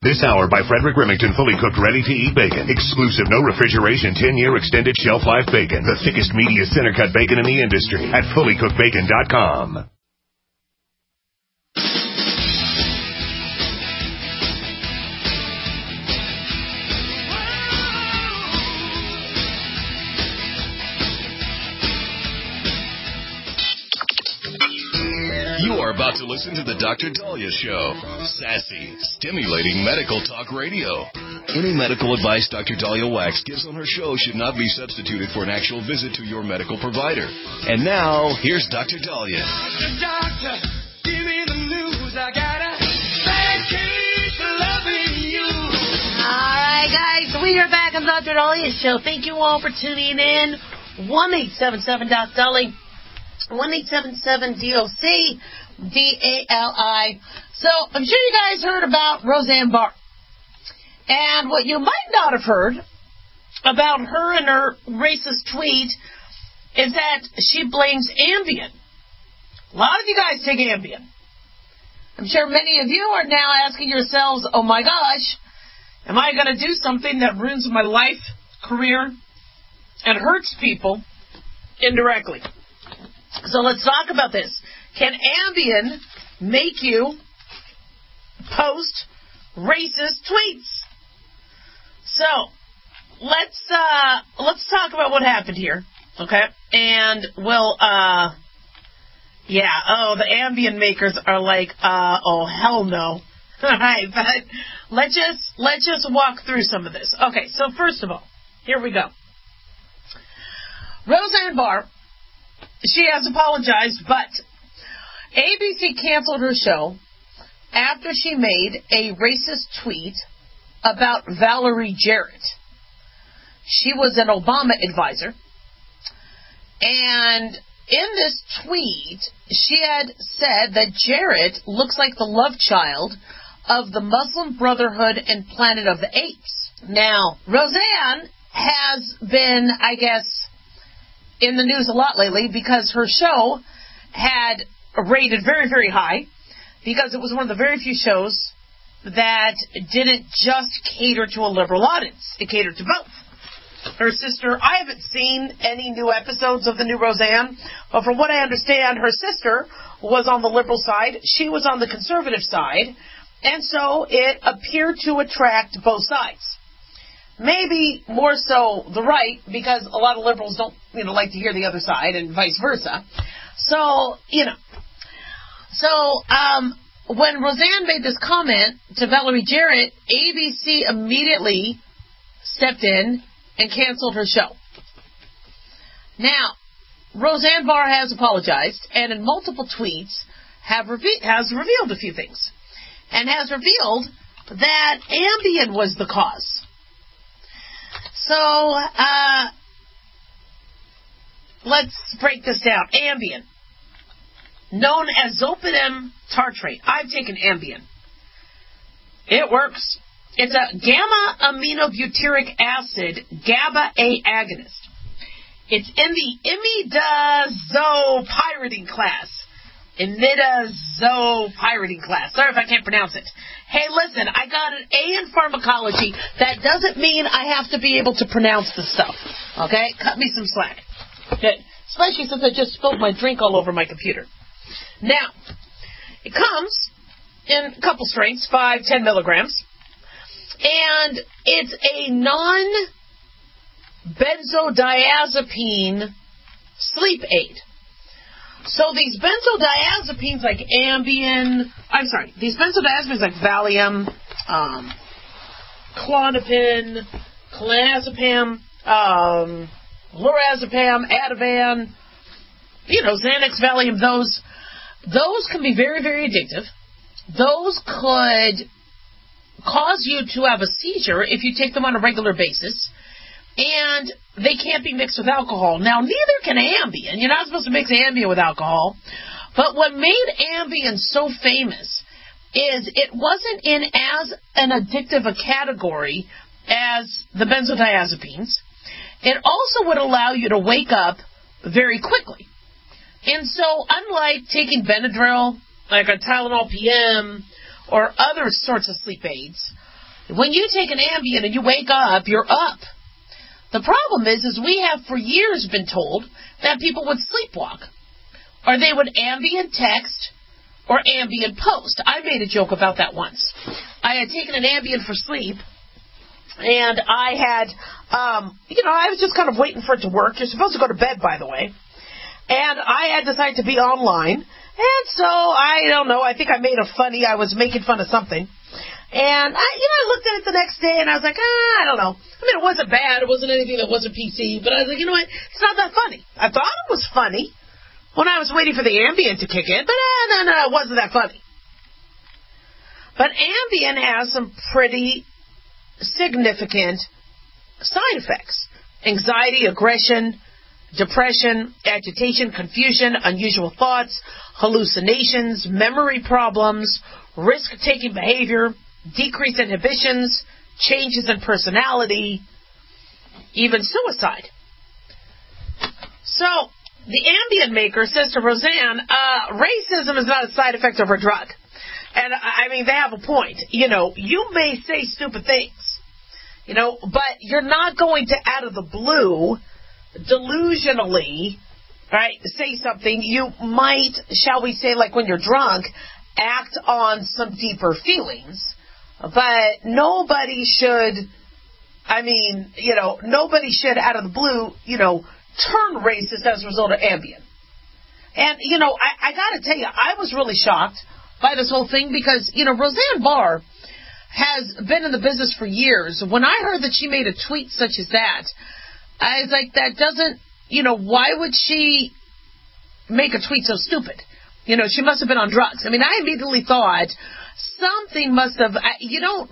This hour by Frederick Remington, fully cooked, ready-to-eat bacon. Exclusive, no refrigeration, 10-year extended shelf life bacon. The thickest, meatiest center-cut bacon in the industry at fullycookedbacon.com. You are about to listen to the Dr. Dahlia Show. Sassy, stimulating medical talk radio. Any medical advice Dr. Dahlia Wax gives on her show should not be substituted for an actual visit to your medical provider. And now, here's Dr. Dahlia. Doctor, give me the news. I got a bad case for loving you. All right, guys, we are back on Dr. Dahlia Show. Thank you all for tuning in. 1-877-DOC-DALI. 1-877-DOC-DALI. So, I'm sure you guys heard about Roseanne Barr. And what you might not have heard about her and her racist tweet is that she blames Ambien. A lot of you guys take Ambien. I'm sure many of you are now asking yourselves, oh my gosh, am I going to do something that ruins my life, career, and hurts people indirectly? So let's talk about this. Can Ambien make you post racist tweets? So let's talk about what happened here, okay? And we'll the Ambien makers are like, oh hell no. All right, but let's just walk through some of this. Okay, so first of all, here we go. Roseanne Barr, she has apologized, but ABC canceled her show after she made a racist tweet about Valerie Jarrett. She was an Obama advisor, and in this tweet, she had said that Jarrett looks like the love child of the Muslim Brotherhood and Planet of the Apes. Now, Roseanne has been, I guess, in the news a lot lately because her show had rated very, very high because it was one of the very few shows that didn't just cater to a liberal audience. It catered to both. Her sister, I haven't seen any new episodes of the new Roseanne, but from what I understand, her sister was on the liberal side, she was on the conservative side, and so it appeared to attract both sides. Maybe more so the right, because a lot of liberals don't, like to hear the other side, and vice versa. So, when Roseanne made this comment to Valerie Jarrett, ABC immediately stepped in and canceled her show. Now, Roseanne Barr has apologized, and in multiple tweets has revealed a few things, and has revealed that Ambien was the cause. So, let's break this down. Ambien, known as zolpidem tartrate. I've taken Ambien. It works. It's a gamma-aminobutyric acid GABA-A agonist. It's in the imidazopyridine class. Imidazopyridine class. Sorry if I can't pronounce it. Hey, listen, I got an A in pharmacology. That doesn't mean I have to be able to pronounce the stuff. Okay? Cut me some slack. Okay? Especially since I just spilled my drink all over my computer. Now, it comes in a couple strengths, 5, 10 milligrams. And it's a non-benzodiazepine sleep aid. So these benzodiazepines like these benzodiazepines like Valium, Klonopin, clonazepam, lorazepam, Ativan, Xanax, Valium, those can be very, very addictive. Those could cause you to have a seizure if you take them on a regular basis. And they can't be mixed with alcohol. Now, neither can Ambien. You're not supposed to mix Ambien with alcohol. But what made Ambien so famous is it wasn't in as an addictive a category as the benzodiazepines. It also would allow you to wake up very quickly. And so, unlike taking Benadryl, like a Tylenol PM, or other sorts of sleep aids, When you take an Ambien and you wake up, you're up. The problem is we have for years been told that people would sleepwalk, or they would Ambien text or Ambien post. I made a joke about that once. I had taken an Ambien for sleep, and I had, I was just kind of waiting for it to work. You're supposed to go to bed, by the way. And I had decided to be online, and so, I don't know, I think I was making fun of something. And I looked at it the next day, and I was like, I don't know. I mean, it wasn't bad. It wasn't anything that wasn't PC. But I was like, you know what? It's not that funny. I thought it was funny when I was waiting for the Ambien to kick in. But no, it wasn't that funny. But Ambien has some pretty significant side effects. Anxiety, aggression, depression, agitation, confusion, unusual thoughts, hallucinations, memory problems, risk-taking behavior, decreased inhibitions, changes in personality, even suicide. So, the Ambien maker says to Roseanne, racism is not a side effect of her drug. And, I mean, they have a point. You may say stupid things, but you're not going to, out of the blue, delusionally, right, say something. You might, shall we say, like when you're drunk, act on some deeper feelings, but nobody should, nobody should out of the blue, turn racist as a result of Ambien. And, I gotta tell you, I was really shocked by this whole thing because, Roseanne Barr has been in the business for years. When I heard that she made a tweet such as that, I was like, that doesn't, why would she make a tweet so stupid? She must have been on drugs. I mean, I immediately thought something must have, you don't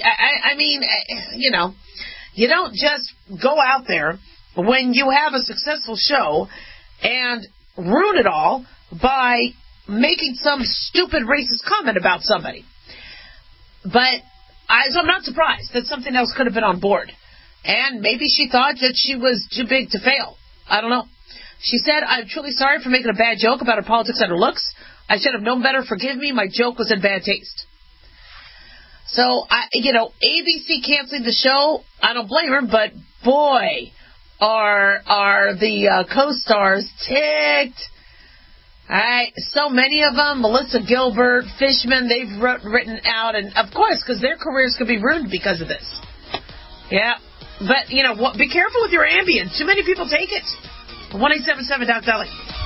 just go out there when you have a successful show and ruin it all by making some stupid racist comment about somebody. But so I'm not surprised that something else could have been on board. And maybe she thought that she was too big to fail. I don't know. She said, I'm truly sorry for making a bad joke about her politics and her looks. I should have known better. Forgive me. My joke was in bad taste. So, ABC canceling the show, I don't blame her, but boy, are the co-stars ticked. All right, so many of them, Melissa Gilbert, Fishman, they've written out, and of course, because their careers could be ruined because of this. Yeah, but, be careful with your Ambien. Too many people take it. 1-877-DOC-DOLLY.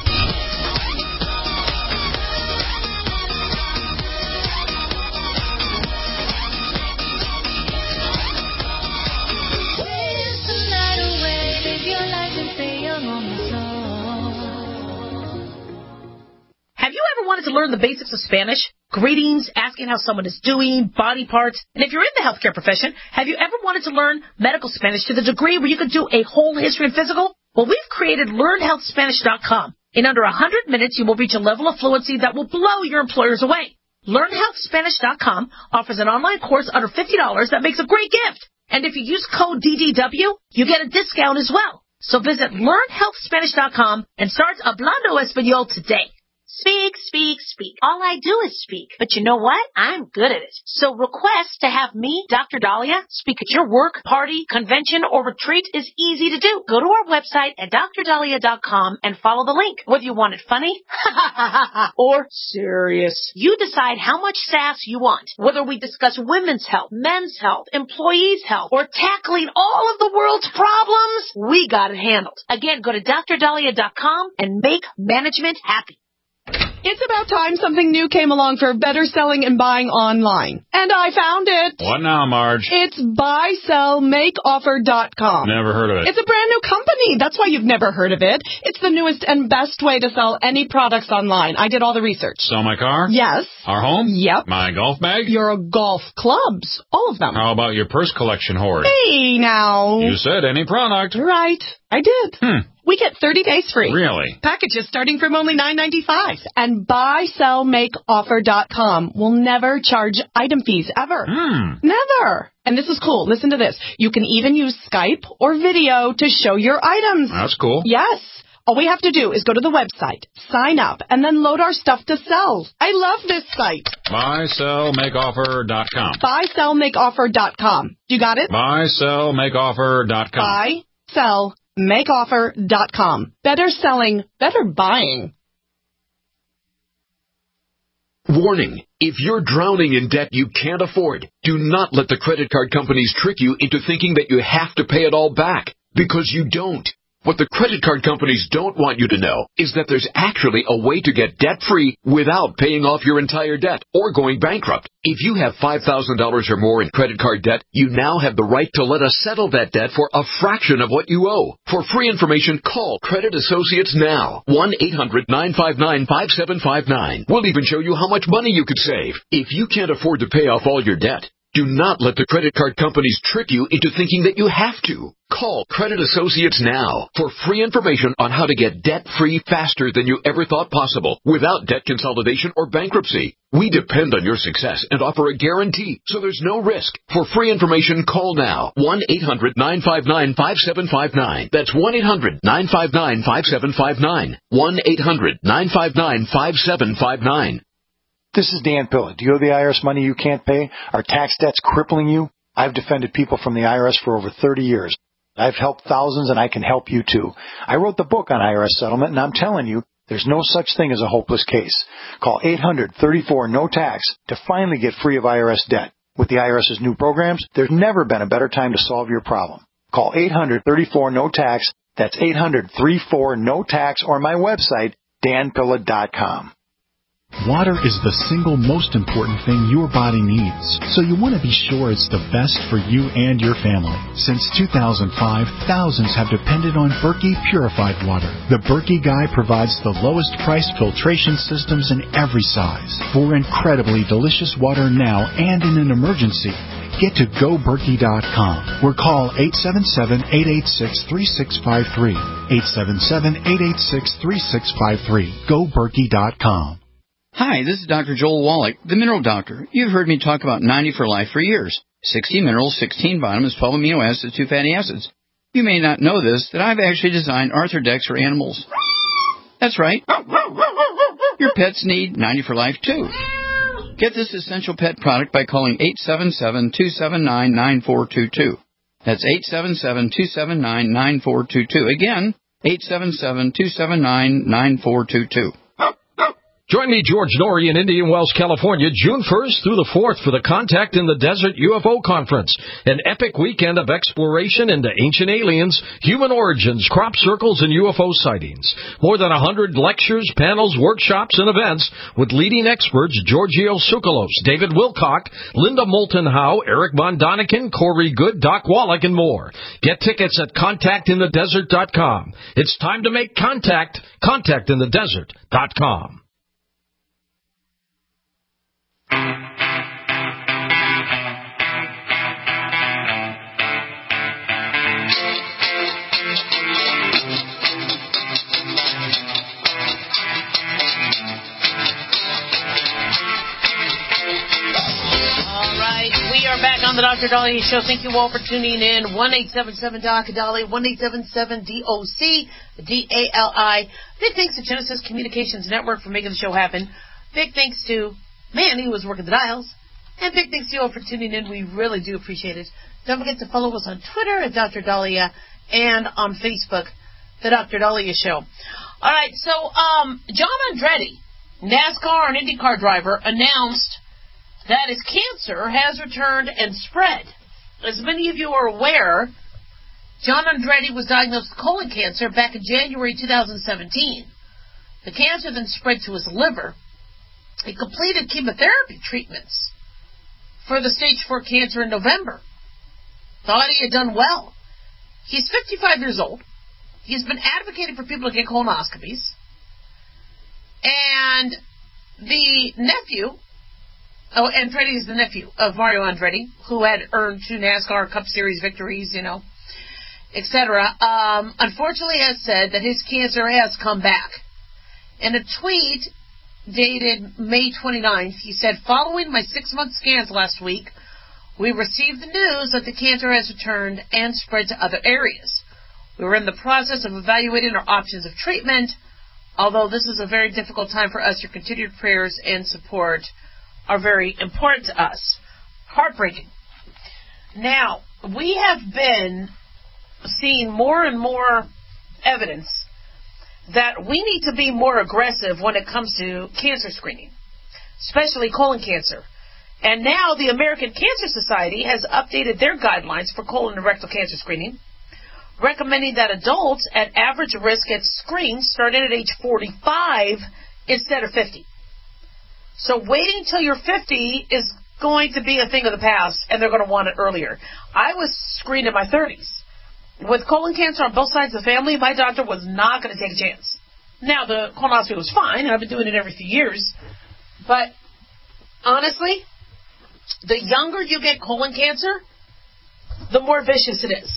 Have you ever wanted to learn the basics of Spanish? Greetings, asking how someone is doing, body parts. And if you're in the healthcare profession, have you ever wanted to learn medical Spanish to the degree where you could do a whole history and physical? Well, we've created LearnHealthSpanish.com. In under 100 minutes, you will reach a level of fluency that will blow your employers away. LearnHealthSpanish.com offers an online course under $50 that makes a great gift. And if you use code DDW, you get a discount as well. So visit LearnHealthSpanish.com and start Hablando Español today. Speak, speak, speak. All I do is speak. But you know what? I'm good at it. So request to have me, Dr. Dahlia, speak at your work, party, convention, or retreat is easy to do. Go to our website at drdahlia.com and follow the link. Whether you want it funny or serious, you decide how much sass you want. Whether we discuss women's health, men's health, employees' health, or tackling all of the world's problems, we got it handled. Again, go to drdahlia.com and make management happy. It's about time something new came along for better selling and buying online. And I found it. What now, Marge? It's buysellmakeoffer.com. Never heard of it. It's a brand new company. That's why you've never heard of it. It's the newest and best way to sell any products online. I did all the research. Sell my car? Yes. Our home? Yep. My golf bag? Your golf clubs. All of them. How about your purse collection hoard? Hey, now. You said any product. Right. I did. We get 30 days free. Really? Packages starting from only $9.95. And buysellmakeoffer.com will never charge item fees ever. Never. And this is cool. Listen to this. You can even use Skype or video to show your items. That's cool. Yes. All we have to do is go to the website, sign up, and then load our stuff to sell. I love this site. BuySellMakeOffer.com. BuySellMakeOffer.com. You got it? BuySellMakeOffer.com. BuySellMakeOffer.com. Better selling, better buying. Warning, if you're drowning in debt you can't afford, do not let the credit card companies trick you into thinking that you have to pay it all back, because you don't. What the credit card companies don't want you to know is that there's actually a way to get debt-free without paying off your entire debt or going bankrupt. If you have $5,000 or more in credit card debt, you now have the right to let us settle that debt for a fraction of what you owe. For free information, call Credit Associates now. 1-800-959-5759. We'll even show you how much money you could save. If you can't afford to pay off all your debt, do not let the credit card companies trick you into thinking that you have to. Call Credit Associates now for free information on how to get debt-free faster than you ever thought possible without debt consolidation or bankruptcy. We depend on your success and offer a guarantee, so there's no risk. For free information, call now. 1-800-959-5759. That's 1-800-959-5759. 1-800-959-5759. This is Dan Pilla. Do you owe the IRS money you can't pay? Are tax debts crippling you? I've defended people from the IRS for over 30 years. I've helped thousands, and I can help you too. I wrote the book on IRS settlement, and I'm telling you, there's no such thing as a hopeless case. Call 800-34-NO-TAX to finally get free of IRS debt. With the IRS's new programs, there's never been a better time to solve your problem. Call 800-34-NO-TAX. That's 800-34-NO-TAX, or my website, danpilla.com. Water is the single most important thing your body needs, so you want to be sure it's the best for you and your family. Since 2005, thousands have depended on Berkey purified water. The Berkey Guy provides the lowest price filtration systems in every size. For incredibly delicious water now and in an emergency, get to GoBerkey.com or call 877-886-3653. 877-886-3653. GoBerkey.com. Hi, this is Dr. Joel Wallach, the Mineral Doctor. You've heard me talk about 90 for Life for years. 60 minerals, 16 vitamins, 12 amino acids, 2 fatty acids. You may not know this, that I've actually designed Arthrodex for animals. That's right. Your pets need 90 for Life, too. Get this essential pet product by calling 877-279-9422. That's 877-279-9422. Again, 877-279-9422. Join me, George Norrie, in Indian Wells, California, June 1st through the 4th for the Contact in the Desert UFO Conference, an epic weekend of exploration into ancient aliens, human origins, crop circles, and UFO sightings. More than 100 lectures, panels, workshops, and events with leading experts Giorgio Tsoukalos, David Wilcock, Linda Moulton Howe, Eric Von Daniken, Corey Good, Doc Wallach, and more. Get tickets at ContactInTheDesert.com. It's time to make contact. ContactInTheDesert.com. Back on the Dr. Dahlia Show. Thank you all for tuning in. 1-877-DOC-DALI, 1-877-DOC-DALI. Big thanks to Genesis Communications Network for making the show happen. Big thanks to Manny, who was working the dials. And big thanks to you all for tuning in. We really do appreciate it. Don't forget to follow us on Twitter at Dr. Dahlia and on Facebook, the Dr. Dahlia Show. All right, so John Andretti, NASCAR and IndyCar driver, announced that his cancer has returned and spread. As many of you are aware, John Andretti was diagnosed with colon cancer back in January 2017. The cancer then spread to his liver. He completed chemotherapy treatments for the stage 4 cancer in November. Thought he had done well. He's 55 years old. He's been advocating for people to get colonoscopies. And the nephew, Andretti is the nephew of Mario Andretti, who had earned 2 NASCAR Cup Series victories, etc. Unfortunately has said that his cancer has come back. In a tweet dated May 29th, he said, following my 6-month scans last week, we received the news that the cancer has returned and spread to other areas. We were in the process of evaluating our options of treatment. Although this is a very difficult time for us, your continued prayers and support are very important to us. Heartbreaking. Now, we have been seeing more and more evidence that we need to be more aggressive when it comes to cancer screening, especially colon cancer. And now the American Cancer Society has updated their guidelines for colon and rectal cancer screening, recommending that adults at average risk get screened starting at age 45 instead of 50. So waiting till you're 50 is going to be a thing of the past, and they're going to want it earlier. I was screened in my 30s. With colon cancer on both sides of the family, my doctor was not going to take a chance. Now, the colonoscopy was fine, and I've been doing it every few years. But, honestly, the younger you get colon cancer, the more vicious it is.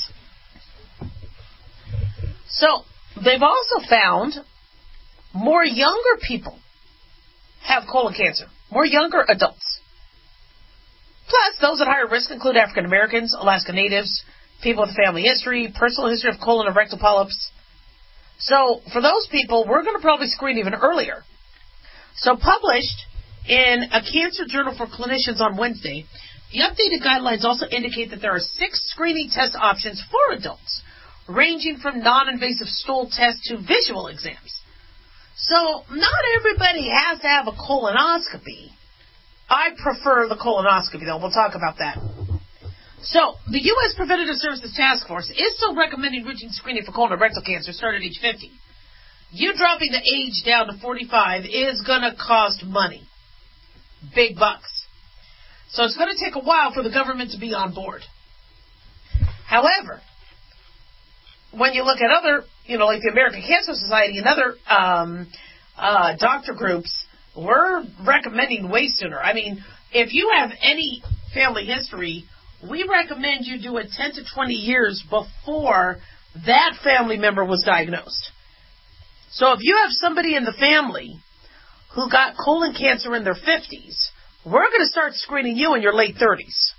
So, they've also found more younger people have colon cancer, more younger adults. Plus, those at higher risk include African Americans, Alaska Natives, people with a family history, personal history of colon and rectal polyps. So, for those people, we're going to probably screen even earlier. So, published in a Cancer Journal for Clinicians on Wednesday, the updated guidelines also indicate that there are 6 screening test options for adults, ranging from non-invasive stool tests to visual exams. So, not everybody has to have a colonoscopy. I prefer the colonoscopy, though. We'll talk about that. So, the U.S. Preventative Services Task Force is still recommending routine screening for colon and rectal cancer starting at age 50. You dropping the age down to 45 is going to cost money. Big bucks. So, it's going to take a while for the government to be on board. However, when you look at other, like the American Cancer Society and other doctor groups, we're recommending way sooner. I mean, if you have any family history, we recommend you do it 10 to 20 years before that family member was diagnosed. So if you have somebody in the family who got colon cancer in their 50s, we're going to start screening you in your late 30s.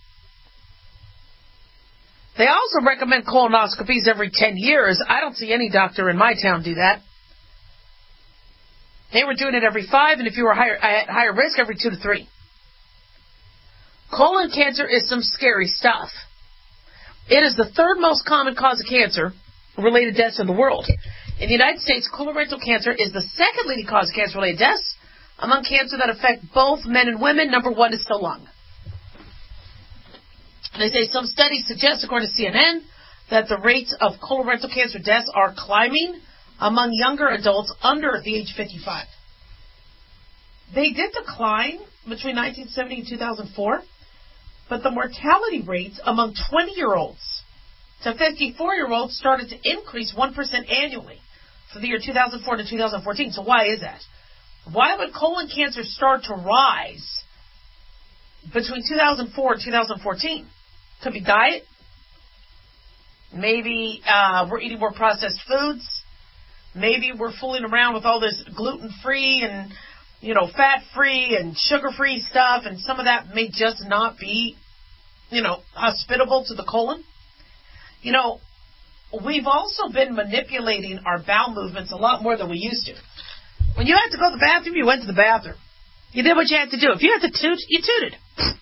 They also recommend colonoscopies every 10 years. I don't see any doctor in my town do that. They were doing it every 5, and if you were at higher risk, every 2 to 3. Colon cancer is some scary stuff. It is the 3rd most common cause of cancer-related deaths in the world. In the United States, colorectal cancer is the 2nd leading cause of cancer-related deaths. Among cancer that affect both men and women, number 1 is still lung. They say some studies suggest, according to CNN, that the rates of colorectal cancer deaths are climbing among younger adults under the age 55. They did decline between 1970 and 2004, but the mortality rates among 20-year-olds to 54-year-olds started to increase 1% annually for the year 2004 to 2014. So why is that? Why would colon cancer start to rise between 2004 and 2014? Could be diet. Maybe we're eating more processed foods. Maybe we're fooling around with all this gluten-free and, fat-free and sugar-free stuff, and some of that may just not be, hospitable to the colon. We've also been manipulating our bowel movements a lot more than we used to. When you had to go to the bathroom, you went to the bathroom. You did what you had to do. If you had to toot, you tooted.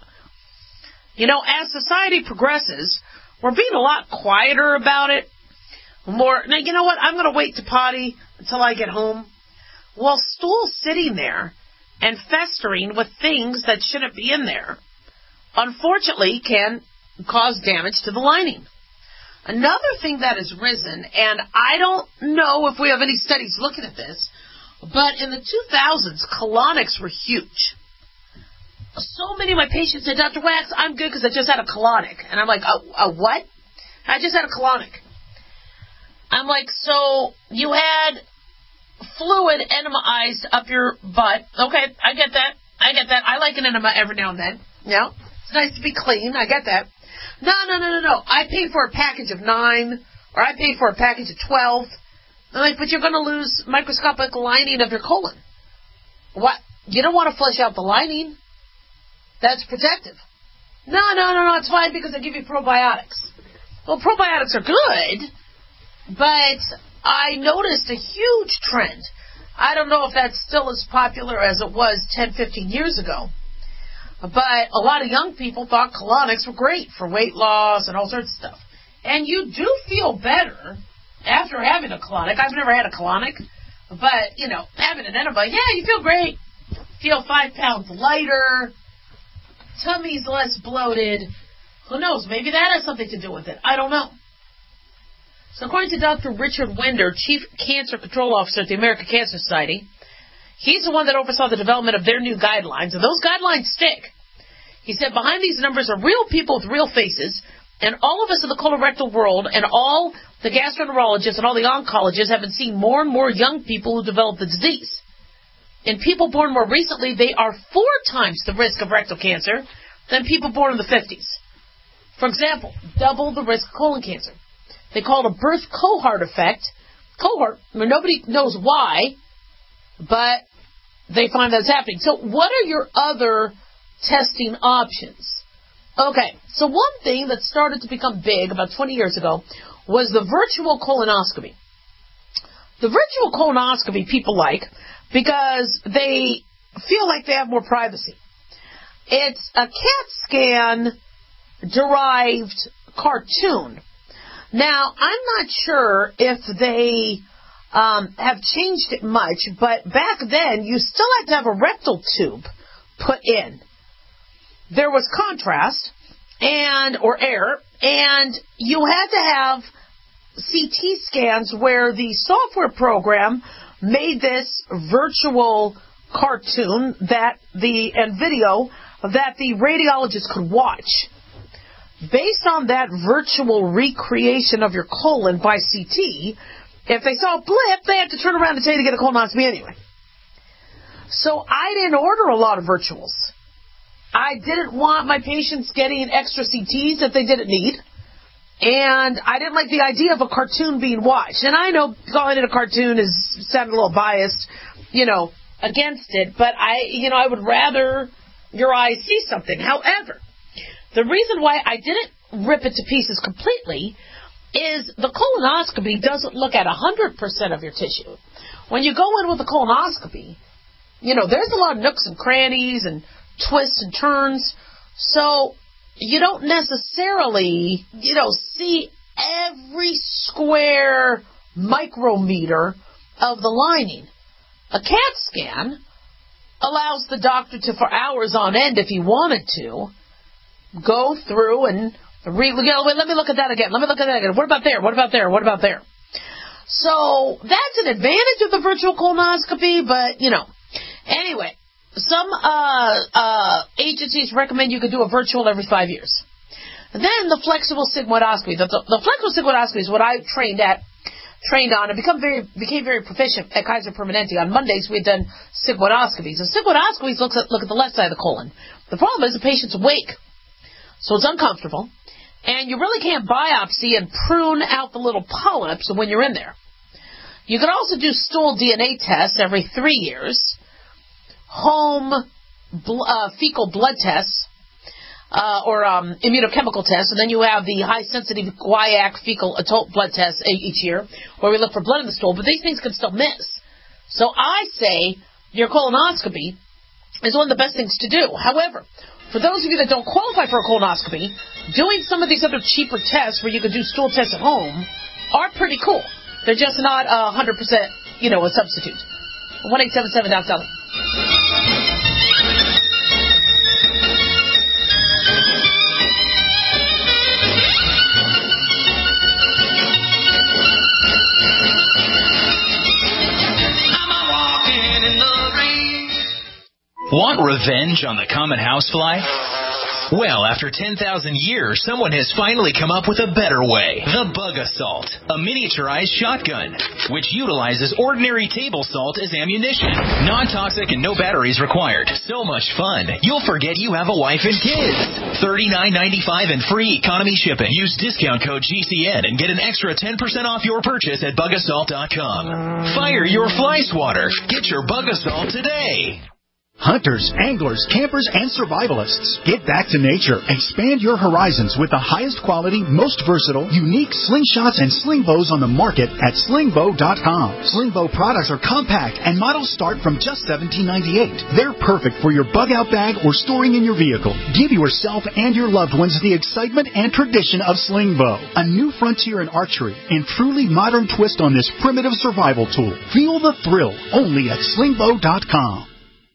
As society progresses, we're being a lot quieter about it. Now, you know what? I'm going to wait to potty until I get home. Well, stool sitting there and festering with things that shouldn't be in there, unfortunately, can cause damage to the lining. Another thing that has risen, and I don't know if we have any studies looking at this, but in the 2000s, colonics were huge. So many of my patients said, Dr. Wax, I'm good because I just had a colonic. And I'm like, a what? I just had a colonic. I'm like, so you had fluid enemized up your butt. Okay, I get that. I like an enema every now and then. Yeah, it's nice to be clean. I get that. No. I paid for a package of 9, or I paid for a package of 12. I'm like, but you're going to lose microscopic lining of your colon. What? You don't want to flush out the lining. That's protective. No, it's fine because they give you probiotics. Well, probiotics are good, But I noticed a huge trend. I don't know if that's still as popular as it was 10, 15 years ago. But a lot of young people thought colonics were great for weight loss and all sorts of stuff. And you do feel better after having a colonic. I've never had a colonic, but, having an antibiotic, you feel great. Feel 5 pounds lighter. Tummy's less bloated. Who knows? Maybe that has something to do with it. I don't know. So according to Dr. Richard Winder, Chief Cancer Control Officer at the American Cancer Society, he's the one that oversaw the development of their new guidelines, and those guidelines stick. He said, behind these numbers are real people with real faces, and all of us in the colorectal world and all the gastroenterologists and all the oncologists have been seeing more and more young people who develop the disease. In people born more recently, they are 4 times the risk of rectal cancer than people born in the 50s. For example, double the risk of colon cancer. They call it a birth cohort effect. Nobody knows why, but they find that's happening. So what are your other testing options? Okay, so one thing that started to become big about 20 years ago was the virtual colonoscopy. The virtual colonoscopy people like because they feel like they have more privacy. It's a CAT scan derived cartoon. Now, I'm not sure if they have changed it much, but back then you still had to have a rectal tube put in. There was contrast or air, and you had to have CT scans where the software program made this virtual cartoon and video that the radiologist could watch. Based on that virtual recreation of your colon by CT, if they saw a blip, they had to turn around and tell you to get a colonoscopy anyway. So I didn't order a lot of virtuals. I didn't want my patients getting extra CTs that they didn't need. And I didn't like the idea of a cartoon being watched. And I know calling it a cartoon sounded a little biased, against it. But I would rather your eyes see something. However, the reason why I didn't rip it to pieces completely is the colonoscopy doesn't look at 100% of your tissue. When you go in with a colonoscopy, there's a lot of nooks and crannies and twists and turns. So you don't necessarily, see every square micrometer of the lining. A CAT scan allows the doctor to, for hours on end, if he wanted to, go through and let me look at that again. Let me look at that again. What about there? What about there? What about there? So that's an advantage of the virtual colonoscopy, but, Anyway, some agencies recommend you could do a virtual every 5 years. And then the flexible sigmoidoscopy. The flexible sigmoidoscopy is what I trained on and became very proficient at Kaiser Permanente. On Mondays, we had done sigmoidoscopies. And sigmoidoscopies look at the left side of the colon. The problem is the patient's awake. So it's uncomfortable, and you really can't biopsy and prune out the little polyps when you're in there. You can also do stool DNA tests every 3 years, home fecal blood tests, or immunochemical tests, and then you have the high-sensitive guaiac fecal adult blood test each year, where we look for blood in the stool, but these things can still miss. So I say your colonoscopy is one of the best things to do. However, for those of you that don't qualify for a colonoscopy, doing some of these other cheaper tests where you can do stool tests at home are pretty cool. They're just not 100%, a substitute. 1-877-DOC-DOLLY. Want revenge on the common housefly? Well, after 10,000 years, someone has finally come up with a better way. The Bug Assault, a miniaturized shotgun, which utilizes ordinary table salt as ammunition. Non-toxic and no batteries required. So much fun, you'll forget you have a wife and kids. $39.95 and free economy shipping. Use discount code GCN and get an extra 10% off your purchase at bugassault.com. Fire your fly swatter. Get your Bug Assault today. Hunters, anglers, campers, and survivalists, get back to nature. Expand your horizons with the highest quality, most versatile, unique slingshots and sling bows on the market at slingbow.com. Slingbow products are compact and models start from just $17.98. They're perfect for your bug-out bag or storing in your vehicle. Give yourself and your loved ones the excitement and tradition of Slingbow, a new frontier in archery and truly modern twist on this primitive survival tool. Feel the thrill only at slingbow.com.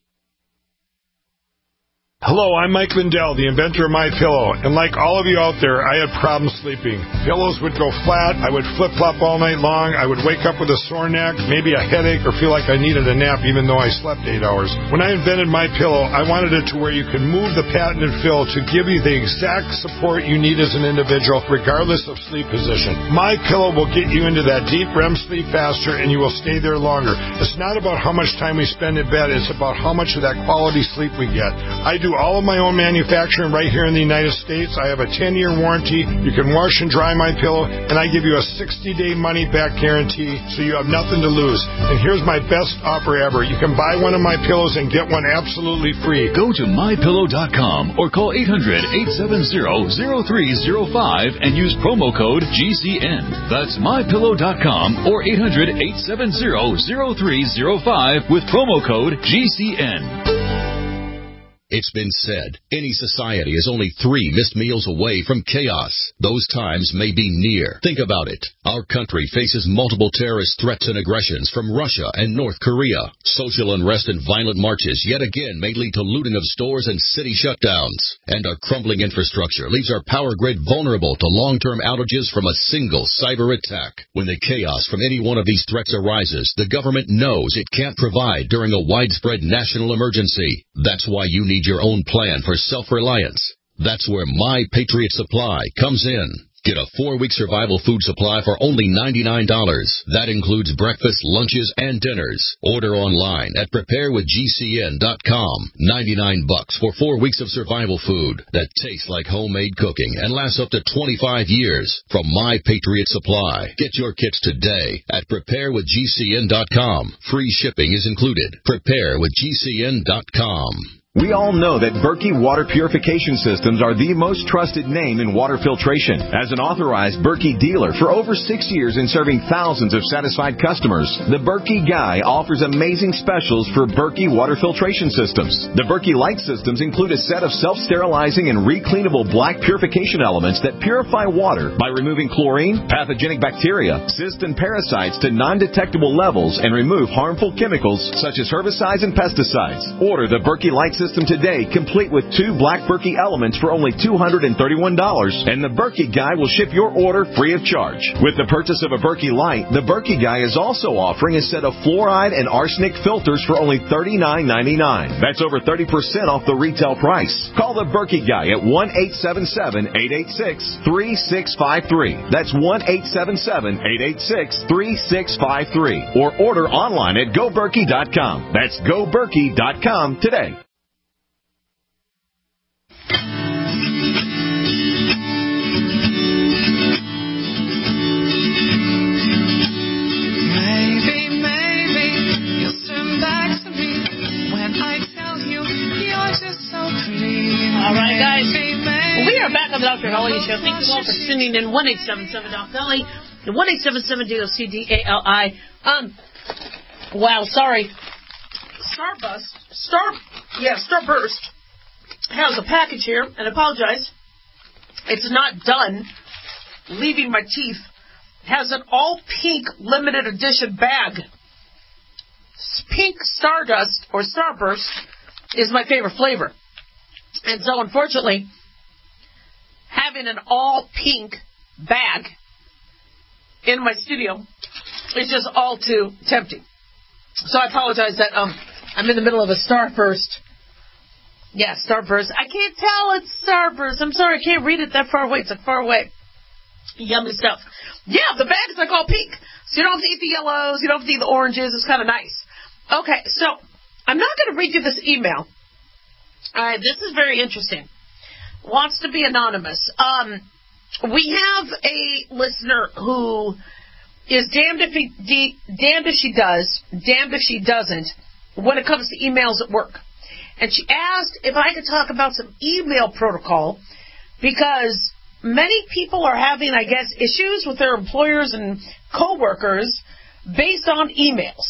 Hello, I'm Mike Lindell, the inventor of MyPillow, and like all of you out there, I had problems sleeping. Pillows would go flat, I would flip-flop all night long, I would wake up with a sore neck, maybe a headache, or feel like I needed a nap even though I slept 8 hours. When I invented MyPillow, I wanted it to where you could move the patented fill to give you the exact support you need as an individual, regardless of sleep position. MyPillow will get you into that deep REM sleep faster, and you will stay there longer. It's not about how much time we spend in bed, it's about how much of that quality sleep we get. I do all of my own manufacturing right here in the United States. I have a 10-year warranty. You can wash and dry MyPillow, and I give you a 60-day money-back guarantee, so you have nothing to lose. And here's my best offer ever. You can buy one of my pillows and get one absolutely free. Go to MyPillow.com or call 800-870-0305 and use promo code GCN. That's MyPillow.com or 800-870-0305 with promo code GCN. It's been said, any society is only 3 missed meals away from chaos. Those times may be near. Think about it. Our country faces multiple terrorist threats and aggressions from Russia and North Korea. Social unrest and violent marches yet again may lead to looting of stores and city shutdowns. And our crumbling infrastructure leaves our power grid vulnerable to long-term outages from a single cyber attack. When the chaos from any one of these threats arises, the government knows it can't provide during a widespread national emergency. That's why you need your own plan for self-reliance. That's where My Patriot Supply comes in. Get a 4-week survival food supply for only $99. That includes breakfast, lunches, and dinners. Order online at preparewithgcn.com. $99 for 4 weeks of survival food that tastes like homemade cooking and lasts up to 25 years from My Patriot Supply. Get your kits today at preparewithgcn.com. Free shipping is included. Preparewithgcn.com. We all know that Berkey Water Purification Systems are the most trusted name in water filtration. As an authorized Berkey dealer for over 6 years and serving thousands of satisfied customers, the Berkey Guy offers amazing specials for Berkey Water Filtration Systems. The Berkey Light Systems include a set of self-sterilizing and recleanable black purification elements that purify water by removing chlorine, pathogenic bacteria, cysts, and parasites to non-detectable levels and remove harmful chemicals such as herbicides and pesticides. Order the Berkey Light System today, complete with 2 black Berkey elements for only $231, and the Berkey Guy will ship your order free of charge. With the purchase of a Berkey Light, the Berkey Guy is also offering a set of fluoride and arsenic filters for only $39.99. That's over 30% off the retail price. Call the Berkey Guy at 1-877-886-3653. That's 1-877-886-3653. Or order online at GoBerkey.com. That's GoBerkey.com today. Maybe you'll swim back to me when I tell you you're just so pretty. All right, guys. We are back on the Dr. Dolly Show. Thank you all for tuning in. 1-877-DOC-DOLLY and 1-877-DOC-DALI. Wow, sorry. Starburst has a package here, and I apologize. It's not done leaving my teeth. Has an all-pink limited edition bag. Pink Stardust or Starburst is my favorite flavor. And so, unfortunately, having an all-pink bag in my studio is just all too tempting. So I apologize that I'm in the middle of a Starburst. Yeah, Starburst. I can't tell it's Starburst. I'm sorry, I can't read it that far away. It's like far away. Yummy stuff. Yeah, the bag is like all pink. So you don't have to eat the yellows. You don't have to eat the oranges. It's kind of nice. Okay, so I'm not going to read you this email. This is very interesting. Wants to be anonymous. We have a listener who is damned if she does, damned if she doesn't when it comes to emails at work. and she asked if I could talk about some email protocol because many people are having, I guess, issues with their employers and coworkers based on emails.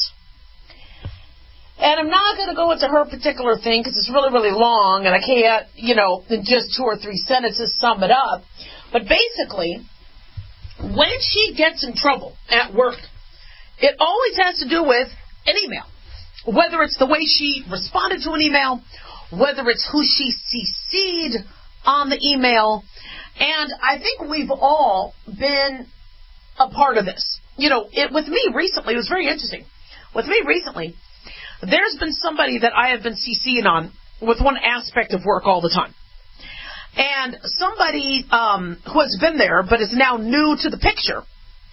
And I'm not going to go into her particular thing because it's really, really long, and I can't, in just 2 or 3 sentences sum it up. But basically, when she gets in trouble at work, it always has to do with an email. Whether it's the way she responded to an email, whether it's who she CC'd on the email. And I think we've all been a part of this. With me recently, it was very interesting. With me recently, there's been somebody that I have been CC'ing on with one aspect of work all the time. And somebody who has been there but is now new to the picture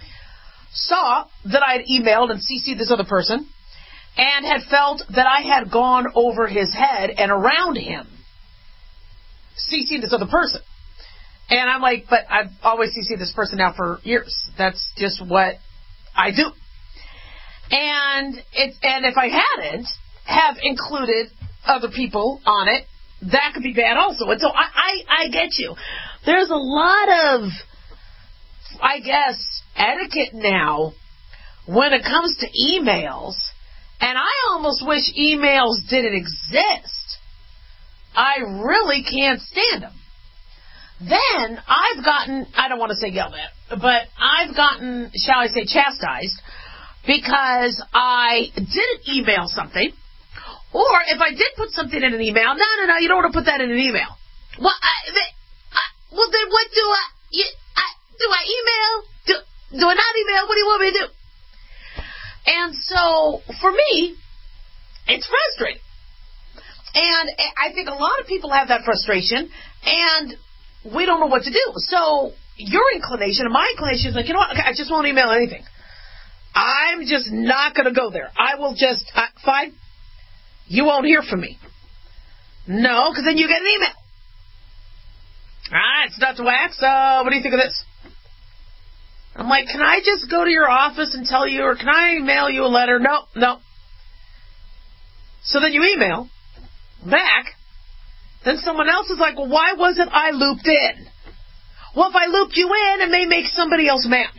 saw that I had emailed and CC'd this other person and had felt that I had gone over his head and around him, CC'd this other person. And I'm like, but I've always CC'd this person now for years. That's just what I do. And if I hadn't have included other people on it, that could be bad also. And so I get you. There's a lot of, I guess, etiquette now when it comes to emails. And I almost wish emails didn't exist. I really can't stand them. Then I've gotten, I don't want to say yelled at, but I've gotten, shall I say, chastised because I didn't email something, or if I did put something in an email, no, you don't want to put that in an email. Well, well then what do I email? Do I not email? What do you want me to do? And so, for me, it's frustrating. And I think a lot of people have that frustration, and we don't know what to do. So, your inclination and my inclination is like, you know what, okay, I just won't email anything. I'm just not going to go there. I will just, fine, you won't hear from me. No, because then you get an email. It's Dr. Wax, what do you think of this? I'm like, can I just go to your office and tell you, or can I mail you a letter? No. So then you email back. Then someone else is like, well, why wasn't I looped in? Well, if I looped you in, it may make somebody else mad.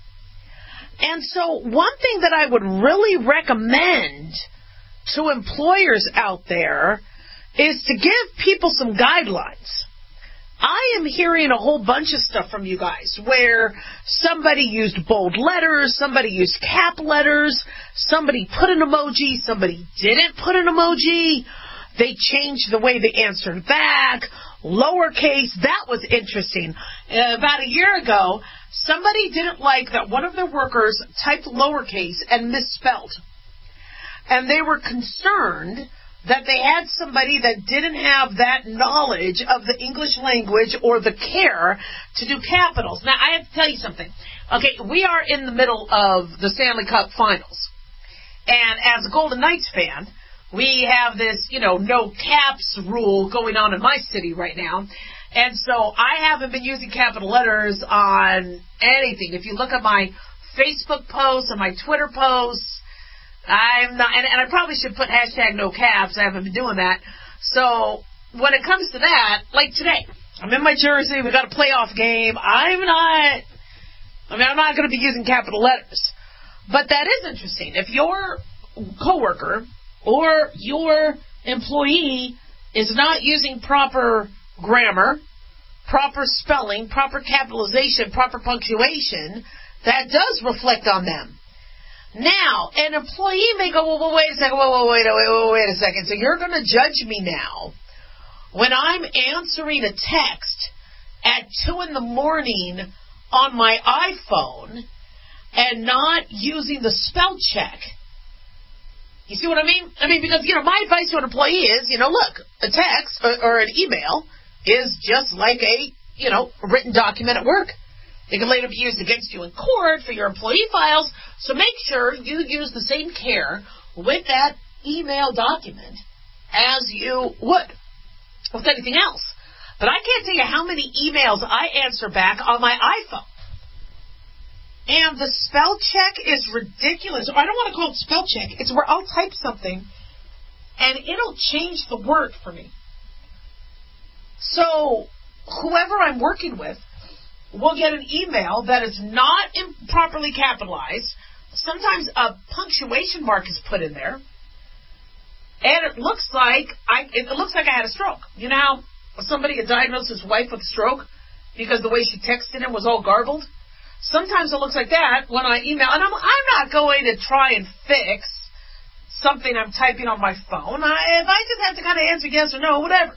And so one thing that I would really recommend to employers out there is to give people some guidelines. I am hearing a whole bunch of stuff from you guys where somebody used bold letters, somebody used cap letters, somebody put an emoji, somebody didn't put an emoji. They changed the way they answered back, lowercase. That was interesting. About a year ago, somebody didn't like that one of their workers typed lowercase and misspelled. And they were concerned that they had somebody that didn't have that knowledge of the English language or the care to do capitals. Now, I have to tell you something. Okay, we are in the middle of the Stanley Cup Finals. And as a Golden Knights fan, we have this, no caps rule going on in my city right now. And so I haven't been using capital letters on anything. If you look at my Facebook posts and my Twitter posts, I'm not, and I probably should put hashtag no caps. I haven't been doing that. So when it comes to that, like today, I'm in my jersey. We got a playoff game. I'm not going to be using capital letters. But that is interesting. If your coworker or your employee is not using proper grammar, proper spelling, proper capitalization, proper punctuation, that does reflect on them. Now, an employee may go, well, wait a second, wait a second. So you're going to judge me now when I'm answering a text at 2 in the morning on my iPhone and not using the spell check. You see what I mean? Because, my advice to an employee is, look, a text or an email is just like a, written document at work. It can later be used against you in court for your employee files, so make sure you use the same care with that email document as you would with anything else. But I can't tell you how many emails I answer back on my iPhone. And the spell check is ridiculous. I don't want to call it spell check. It's where I'll type something, and it'll change the word for me. So whoever I'm working with will get an email that is not improperly capitalized. Sometimes a punctuation mark is put in there, and it looks like I had a stroke. You know how somebody had diagnosed his wife with a stroke because the way she texted him was all garbled? Sometimes it looks like that when I email, and I'm not going to try and fix something I'm typing on my phone. If I just have to kind of answer yes or no, whatever.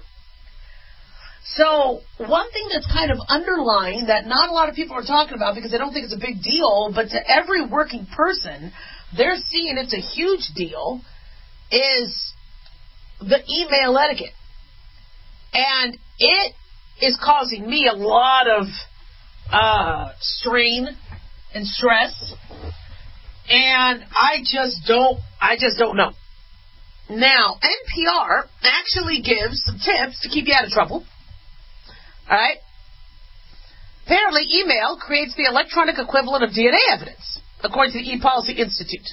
So one thing that's kind of underlying that not a lot of people are talking about because they don't think it's a big deal, but to every working person, they're seeing it's a huge deal, is the email etiquette. And it is causing me a lot of strain and stress, and I just don't know. Now, NPR actually gives some tips to keep you out of trouble. All right? Apparently, email creates the electronic equivalent of DNA evidence, according to the ePolicy Institute.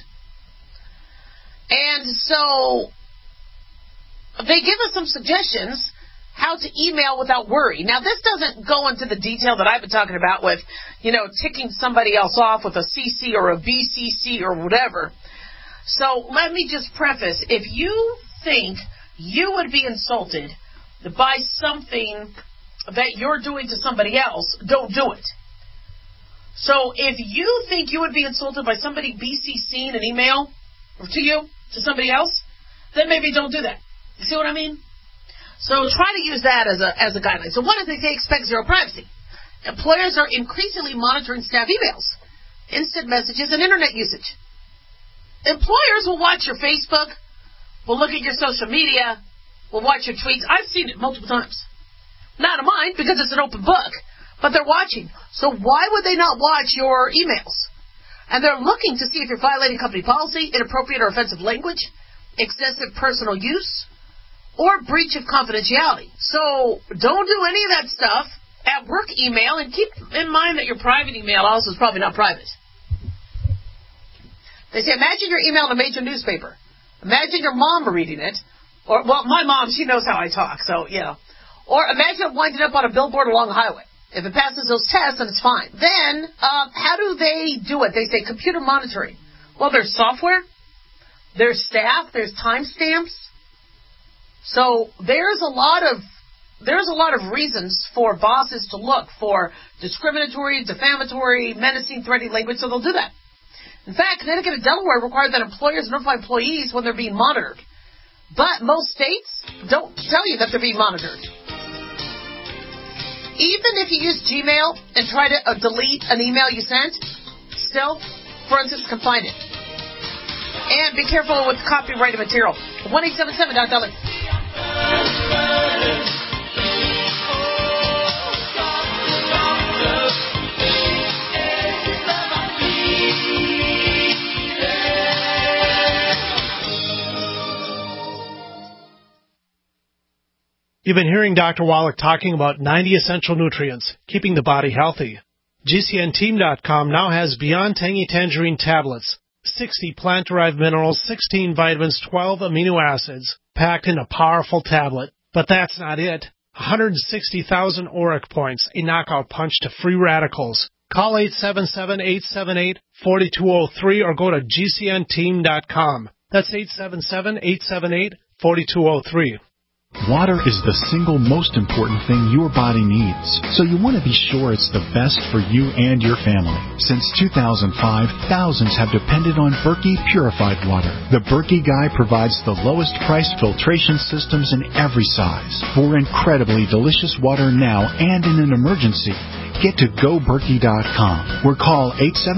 And so, they give us some suggestions how to email without worry. Now, this doesn't go into the detail that I've been talking about with, ticking somebody else off with a CC or a BCC or whatever. So let me just preface, if you think you would be insulted by something that you're doing to somebody else, don't do it. So if you think you would be insulted by somebody BCCing an email to you, to somebody else, then maybe don't do that. You see what I mean? So try to use that as a guideline. So one is they expect zero privacy. Employers are increasingly monitoring staff emails, instant messages, and internet usage. Employers will watch your Facebook, will look at your social media, will watch your tweets. I've seen it multiple times. Not of mine, because it's an open book, but they're watching. So why would they not watch your emails? And they're looking to see if you're violating company policy, inappropriate or offensive language, excessive personal use, or breach of confidentiality. So don't do any of that stuff at work email, and keep in mind that your private email also is probably not private. They say, imagine your email in a major newspaper. Imagine your mom reading it. Or, well, my mom, she knows how I talk, so, Or imagine it winding up on a billboard along the highway. If it passes those tests, then it's fine. Then, how do they do it? They say computer monitoring. Well, there's software, there's staff, there's timestamps. So there's a lot of reasons for bosses to look for discriminatory, defamatory, menacing, threatening language, so they'll do that. In fact, Connecticut and Delaware require that employers notify employees when they're being monitored. But most states don't tell you that they're being monitored. Even if you use Gmail and try to delete an email you sent, still, forensics can find it. And be careful with copyrighted material. 1-877 Dr. You've been hearing Dr. Wallach talking about 90 essential nutrients, keeping the body healthy. GCNteam.com now has Beyond Tangy Tangerine tablets, 60 plant-derived minerals, 16 vitamins, 12 amino acids, packed in a powerful tablet. But that's not it. 160,000 ORAC points, a knockout punch to free radicals. Call 877-878-4203 or go to GCNteam.com. That's 877-878-4203. Water is the single most important thing your body needs, so you want to be sure it's the best for you and your family. Since 2005, thousands have depended on Berkey purified water. The Berkey Guy provides the lowest priced filtration systems in every size. For incredibly delicious water now and in an emergency, get to GoBerkey.com or call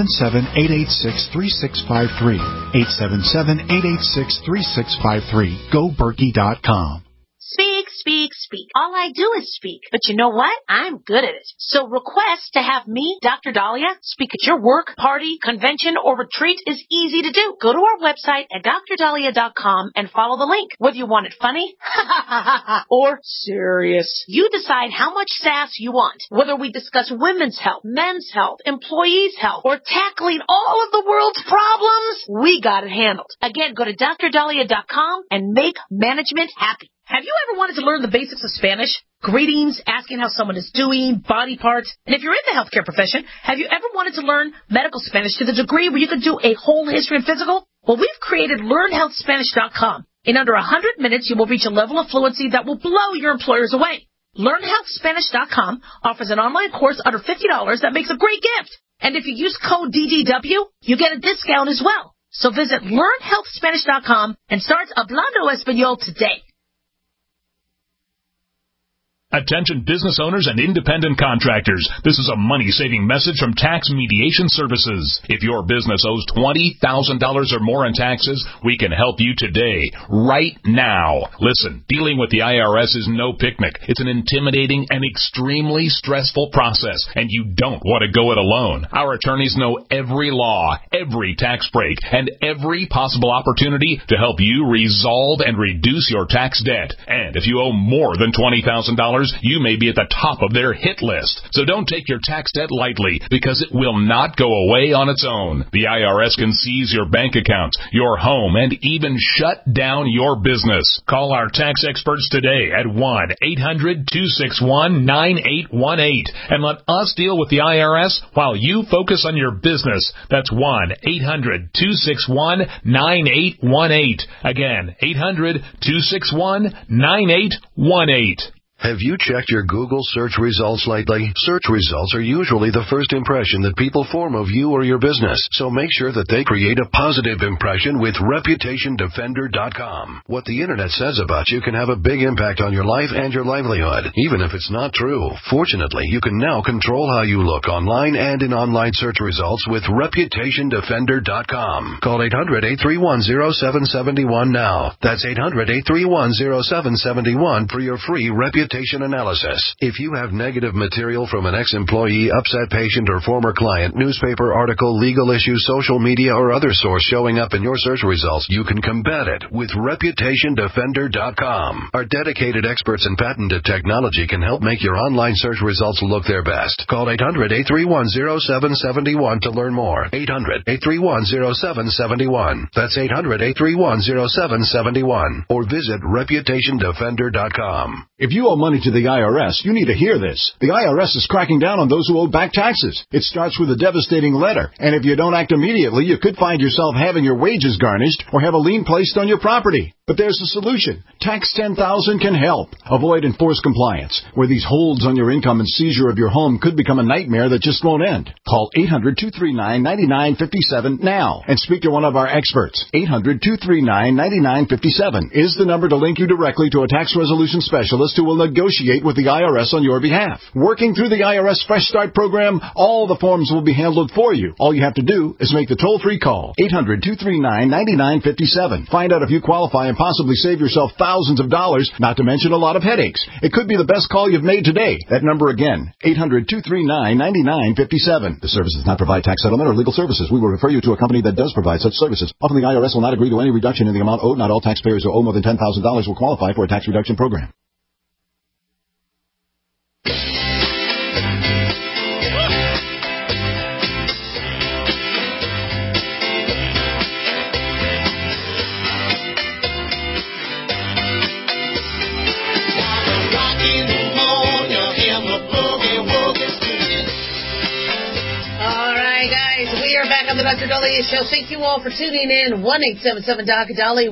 877-886-3653. 877-886-3653. GoBerkey.com. Speak, speak, speak. All I do is speak. But you know what? I'm good at it. So request to have me, Dr. Dahlia, speak at your work, party, convention, or retreat is easy to do. Go to our website at drdahlia.com and follow the link. Whether you want it funny or serious, you decide how much sass you want. Whether we discuss women's health, men's health, employees' health, or tackling all of the world's problems, we got it handled. Again, go to drdahlia.com and make management happy. Have you ever wanted to learn the basics of Spanish? Greetings, asking how someone is doing, body parts. And if you're in the healthcare profession, have you ever wanted to learn medical Spanish to the degree where you could do a whole history and physical? Well, we've created LearnHealthSpanish.com. In under 100 minutes, you will reach a level of fluency that will blow your employers away. LearnHealthSpanish.com offers an online course under $50 that makes a great gift. And if you use code DDW, you get a discount as well. So visit LearnHealthSpanish.com and start Hablando Español today. Attention business owners and independent contractors. This is a money-saving message from Tax Mediation Services. If your business owes $20,000 or more in taxes, we can help you today, right now. Listen, dealing with the IRS is no picnic. It's an intimidating and extremely stressful process, and you don't want to go it alone. Our attorneys know every law, every tax break, and every possible opportunity to help you resolve and reduce your tax debt. And if you owe more than $20,000, you may be at the top of their hit list. So don't take your tax debt lightly, because it will not go away on its own. The IRS can seize your bank accounts, your home, and even shut down your business. Call our tax experts today at 1-800-261-9818 and let us deal with the IRS while you focus on your business. That's 1-800-261-9818. Again, 800-261-9818. Have you checked your Google search results lately? Search results are usually the first impression that people form of you or your business, so make sure that they create a positive impression with ReputationDefender.com. What the Internet says about you can have a big impact on your life and your livelihood, even if it's not true. Fortunately, you can now control how you look online and in online search results with ReputationDefender.com. Call 800-831-0771 now. That's 800-831-0771 for your free reputation analysis. If you have negative material from an ex-employee, upset patient, or former client, newspaper article, legal issue, social media, or other source showing up in your search results, you can combat it with ReputationDefender.com. Our dedicated experts in patented technology can help make your online search results look their best. Call 800-831-0771 to learn more. 800-831-0771. That's 800-831-0771. Or visit ReputationDefender.com. If you owe money to the IRS, you need to hear this. The IRS is cracking down on those who owe back taxes. It starts with a devastating letter, and if you don't act immediately, you could find yourself having your wages garnished or have a lien placed on your property. But there's a solution. Tax 10,000 can help. Avoid enforced compliance, where these holds on your income and seizure of your home could become a nightmare that just won't end. Call 800-239-9957 now and speak to one of our experts. 800-239-9957 is the number to link you directly to a tax resolution specialist who will negotiate with the IRS on your behalf. Working through the IRS Fresh Start program, all the forms will be handled for you. All you have to do is make the toll-free call. 800-239-9957. Find out if you qualify and possibly save yourself thousands of dollars, not to mention a lot of headaches. It could be the best call you've made today. That number again, 800-239-9957. The service does not provide tax settlement or legal services. We will refer you to a company that does provide such services. Often the IRS will not agree to any reduction in the amount owed. Not all taxpayers who owe more than $10,000 will qualify for a tax reduction program. The Dr. Dahlia Show. Thank you all for tuning in. 1-877-Dr.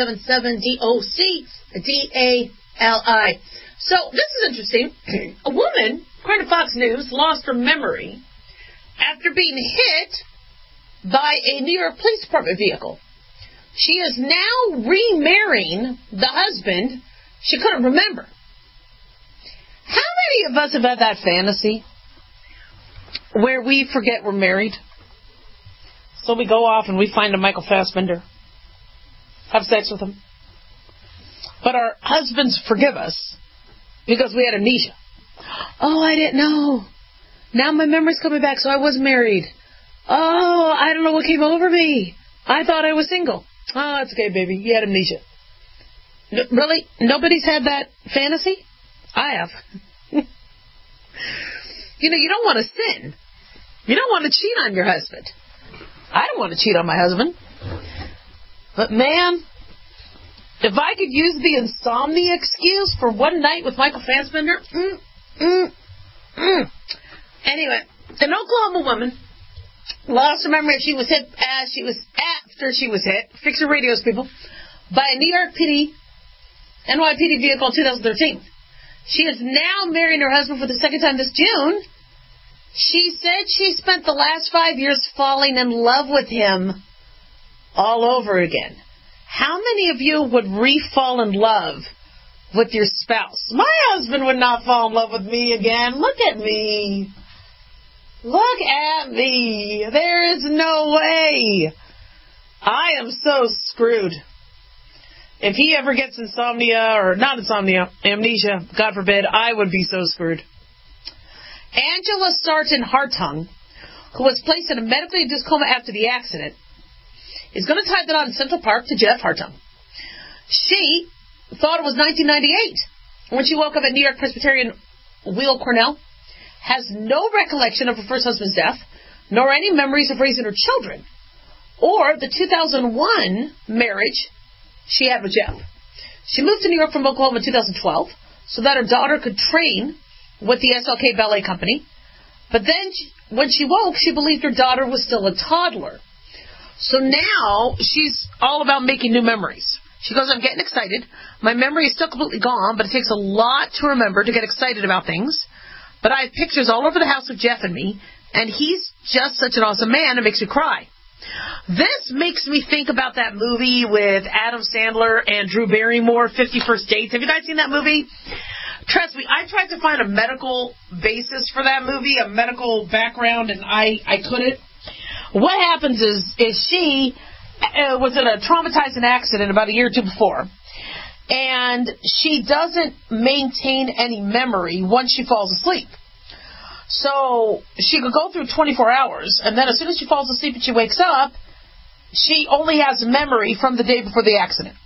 1-877-DOC-DALI. So this is interesting. A woman, according to Fox News, lost her memory after being hit by a New York Police Department vehicle. She is now remarrying the husband she couldn't remember. How many of us have had that fantasy where we forget we're married? So we go off and we find a Michael Fassbender, have sex with him. But our husbands forgive us, because we had amnesia. Oh, I didn't know. Now my memory's coming back, so I was married. Oh, I don't know what came over me. I thought I was single. Oh, it's okay, baby. You had amnesia. Really? Nobody's had that fantasy? I have. You don't want to sin. You don't want to cheat on your husband. I don't want to cheat on my husband. But, man, if I could use the insomnia excuse for one night with Michael Fassbender, Anyway, an Oklahoma woman lost her memory. She was hit after she was hit. Fix your radios, people. By a New York NYPD vehicle in 2013. She is now marrying her husband for the second time this June. She said she spent the last 5 years falling in love with him all over again. How many of you would re-fall in love with your spouse? My husband would not fall in love with me again. Look at me. Look at me. There is no way. I am so screwed. If he ever gets insomnia, or not insomnia, amnesia, God forbid, I would be so screwed. Angela Sarton Hartung, who was placed in a medically induced coma after the accident, is going to tie that on Central Park to Jeff Hartung. She thought it was 1998 when she woke up at New York Presbyterian Weill Cornell, has no recollection of her first husband's death, nor any memories of raising her children, or the 2001 marriage she had with Jeff. She moved to New York from Oklahoma in 2012 so that her daughter could train with the SLK Ballet Company. But then when she woke, she believed her daughter was still a toddler. So now she's all about making new memories. She goes, I'm getting excited. My memory is still completely gone, but it takes a lot to remember to get excited about things. But I have pictures all over the house of Jeff and me, and he's just such an awesome man. It makes me cry. This makes me think about that movie with Adam Sandler and Drew Barrymore, 50 First Dates. Have you guys seen that movie? Trust me, I tried to find a medical basis for that movie, a medical background, and I couldn't. What happens is she was in a traumatizing accident about a year or two before, and she doesn't maintain any memory once she falls asleep. So she could go through 24 hours, and then as soon as she falls asleep and she wakes up, she only has memory from the day before the accident.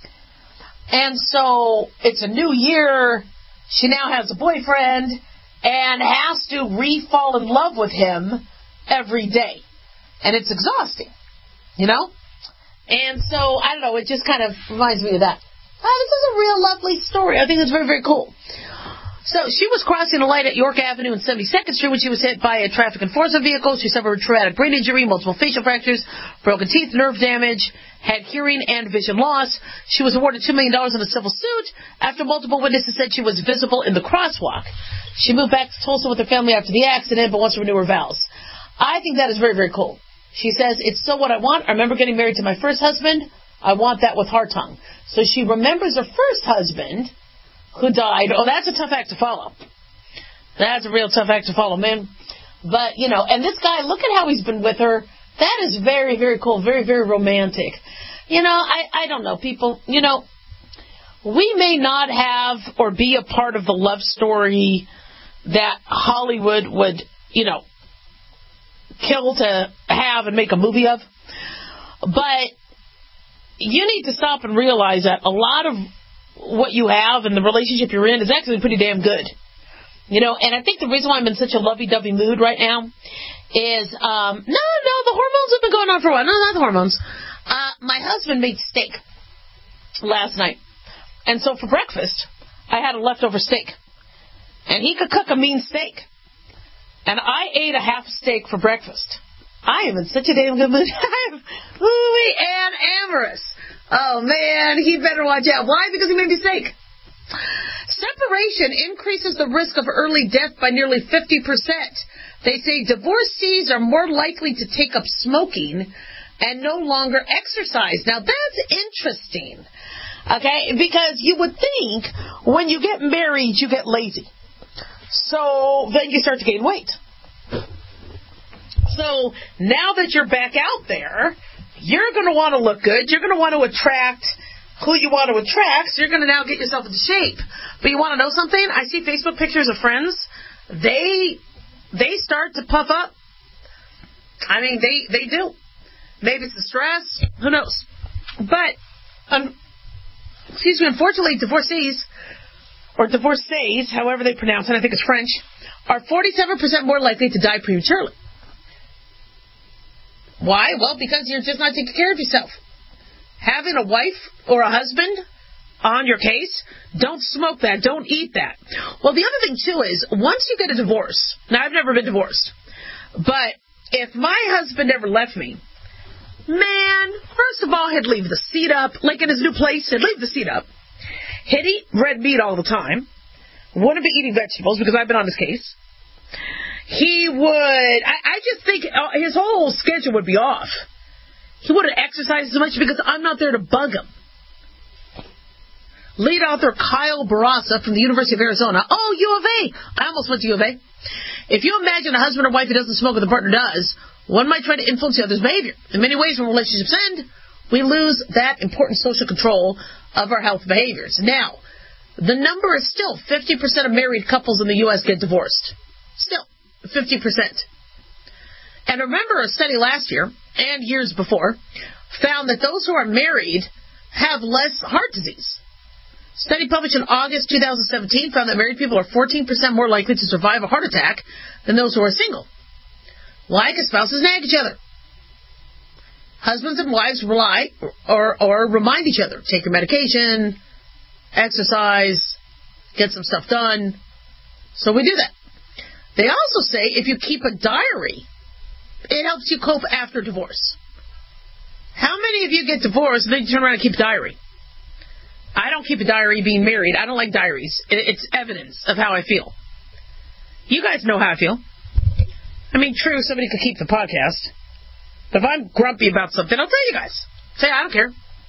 And so it's a new year. She now has a boyfriend and has to re-fall in love with him every day. And it's exhausting, you know? And so, I don't know, it just kind of reminds me of that. This is a real lovely story. I think it's very, very cool. So she was crossing a light at York Avenue and 72nd Street when she was hit by a traffic enforcement vehicle. She suffered traumatic brain injury, multiple facial fractures, broken teeth, nerve damage, had hearing and vision loss. She was awarded $2 million in a civil suit after multiple witnesses said she was visible in the crosswalk. She moved back to Tulsa with her family after the accident, but wants to renew her vows. I think that is very, very cool. She says, it's so what I want. I remember getting married to my first husband. I want that with Hartung. So she remembers her first husband who died. Oh, that's a tough act to follow. That's a real tough act to follow, man. But, you know, and this guy, look at how he's been with her. That is very, very cool. Very, very romantic. You know, I don't know, people. You know, we may not have or be a part of the love story that Hollywood would, you know, kill to have and make a movie of. But you need to stop and realize that a lot of what you have and the relationship you're in is actually pretty damn good. You know, and I think the reason why I'm in such a lovey-dovey mood right now is, the hormones have been going on for a while. No, not the hormones. My husband made steak last night. And so for breakfast, I had a leftover steak. And he could cook a mean steak. And I ate a half steak for breakfast. I am in such a damn good mood. I'm ooey and amorous. Oh, man, he better watch out. Why? Because he made me steak. Separation increases the risk of early death by nearly 50%. They say divorcees are more likely to take up smoking and no longer exercise. Now, that's interesting, okay? Because you would think when you get married, you get lazy. So then you start to gain weight. So now that you're back out there, you're going to want to look good. You're going to want to attract who you want to attract, so you're going to now get yourself into shape. But you want to know something? I see Facebook pictures of friends. They start to puff up. I mean, they do. Maybe it's the stress. Who knows? But, unfortunately, divorcees, however they pronounce it, I think it's French, are 47% more likely to die prematurely. Why? Well, because you're just not taking care of yourself. Having a wife or a husband on your case, don't smoke that, don't eat that. Well, the other thing, too, is once you get a divorce, now I've never been divorced, but if my husband ever left me, man, first of all, he'd leave the seat up, like in his new place, he'd leave the seat up. He'd eat red meat all the time, wouldn't be eating vegetables because I've been on his case. He would, I just think his whole schedule would be off. He wouldn't exercise as much because I'm not there to bug him. Lead author Kyle Barassa from the University of Arizona. Oh, U of A. I almost went to U of A. If you imagine a husband or wife who doesn't smoke and the partner does, one might try to influence the other's behavior. In many ways, when relationships end, we lose that important social control of our health behaviors. Now, the number is still 50% of married couples in the U.S. get divorced. Still, 50%. And remember a study last year and years before found that those who are married have less heart disease. Study published in August 2017 found that married people are 14% more likely to survive a heart attack than those who are single. Why? Because spouses nag each other. Husbands and wives rely or remind each other. Take your medication, exercise, get some stuff done. So we do that. They also say if you keep a diary, it helps you cope after divorce. How many of you get divorced and then you turn around and keep a diary? I don't keep a diary being married. I don't like diaries. It's evidence of how I feel. You guys know how I feel. I mean, true, somebody could keep the podcast. But if I'm grumpy about something, I'll tell you guys. Say, I don't care.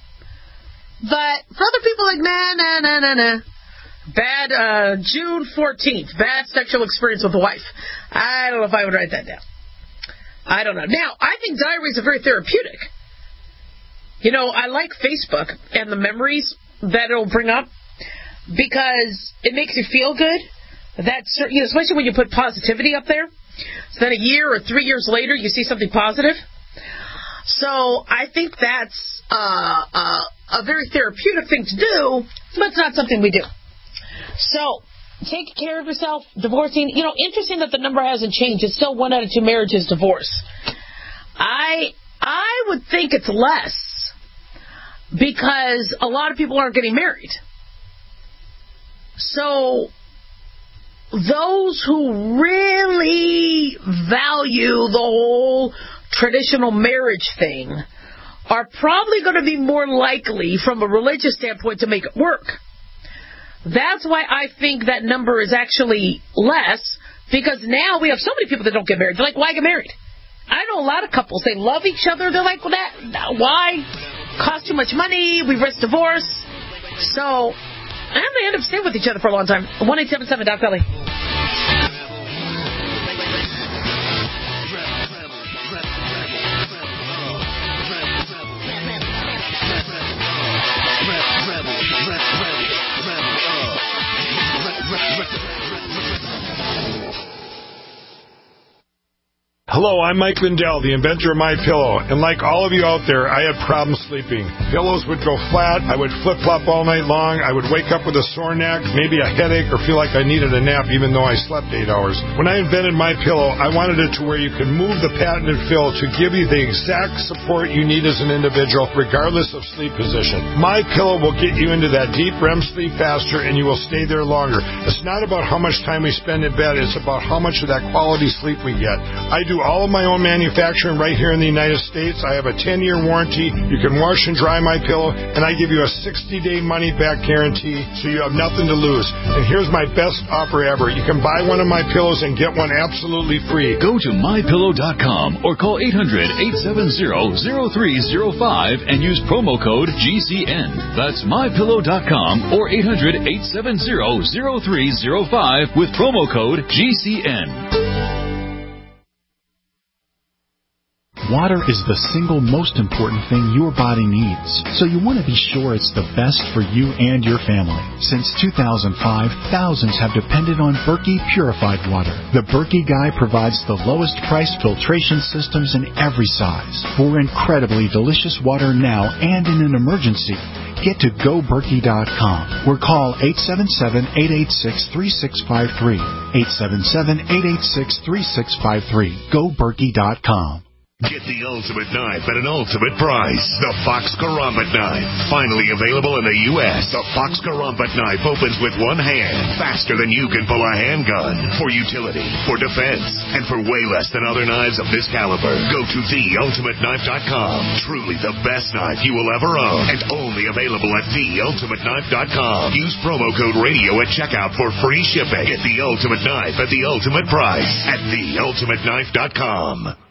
But for other people, like, nah. Bad, June 14th, bad sexual experience with a wife. I don't know if I would write that down. I don't know. Now, I think diaries are very therapeutic. You know, I like Facebook and the memories that it'll bring up because it makes you feel good. That's, you know, especially when you put positivity up there. So then a year or 3 years later, you see something positive. So I think that's a very therapeutic thing to do, but it's not something we do. So take care of yourself. Divorcing, you know, interesting that the number hasn't changed. It's still 1 out of 2 marriages divorce. I would think it's less because a lot of people aren't getting married. So those who really value the whole traditional marriage thing are probably going to be more likely from a religious standpoint to make it work. That's why I think that number is actually less, because now we have so many people that don't get married. They're like, why get married? I know a lot of couples, they love each other. They're like, well, why? Cost too much money. We risk divorce. So, and they end up staying with each other for a long time. 1-877-DOC-BELLY. Hello, I'm Mike Lindell, the inventor of MyPillow, and like all of you out there, I had problems sleeping. Pillows would go flat, I would flip-flop all night long, I would wake up with a sore neck, maybe a headache, or feel like I needed a nap even though I slept 8 hours. When I invented MyPillow, I wanted it to where you could move the patented fill to give you the exact support you need as an individual, regardless of sleep position. MyPillow will get you into that deep REM sleep faster, and you will stay there longer. It's not about how much time we spend in bed, it's about how much of that quality sleep we get. I do all of my own manufacturing right here in the United States. I have a 10-year warranty. You can wash and dry MyPillow, and I give you a 60-day money-back guarantee, so you have nothing to lose. And here's my best offer ever. You can buy one of my pillows and get one absolutely free. Go to MyPillow.com or call 800-870-0305 and use promo code GCN. That's MyPillow.com or 800-870-0305 with promo code GCN. Water is the single most important thing your body needs, so you want to be sure it's the best for you and your family. Since 2005, thousands have depended on Berkey purified water. The Berkey Guy provides the lowest price filtration systems in every size. For incredibly delicious water now and in an emergency, get to GoBerkey.com or call 877-886-3653. 877-886-3653. GoBerkey.com. Get the ultimate knife at an ultimate price. The Fox Karambit knife. Finally available in the U.S. The Fox Karambit knife opens with one hand, faster than you can pull a handgun. For utility, for defense, and for way less than other knives of this caliber. Go to TheUltimateKnife.com. Truly the best knife you will ever own. And only available at TheUltimateKnife.com. Use promo code RADIO at checkout for free shipping. Get the ultimate knife at the ultimate price at TheUltimateKnife.com.